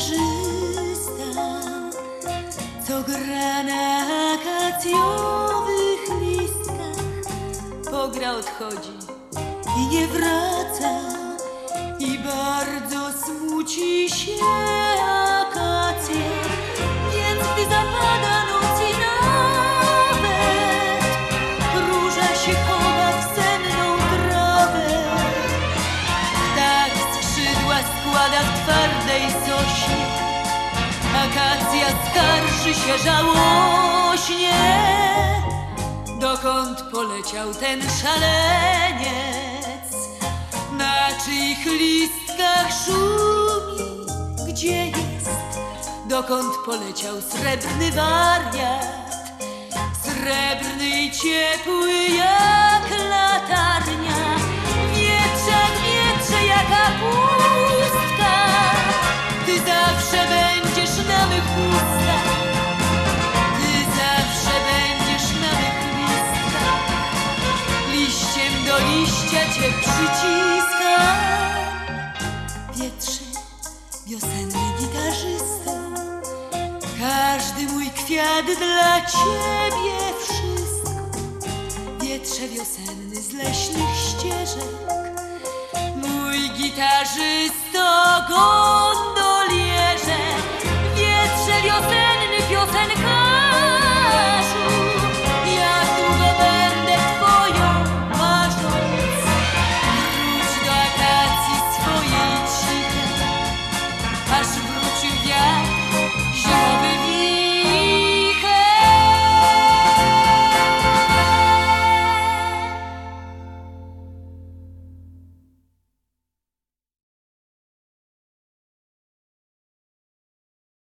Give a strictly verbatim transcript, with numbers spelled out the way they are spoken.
gitarzysta, co gra na akacjowych listkach. Pogra, odchodzi i nie wraca, i bardzo smuci się akacja. Więc gdy zapada noc i nawet róża się chowa w senną trawę, ptak skrzydła składa w twardej sośnie, akacja skarży się żałośnie. Dokąd poleciał ten szaleniec? Na czyich listkach szumi? Gdzie jest? Dokąd poleciał srebrny wariat? Srebrny i ciepły jak latarnia. Wietrzak, wietrze, jaka pustka, ty zawsze będziesz na mych ustach. Ty zawsze będziesz na mych listach. Liściem do liścia cię przyciska. Wietrze, wiosenny gitarzysto, każdy mój kwiat dla ciebie wszystko. Wietrze wiosenny z leśnych ścieżek, mój gitarzysto, gondo.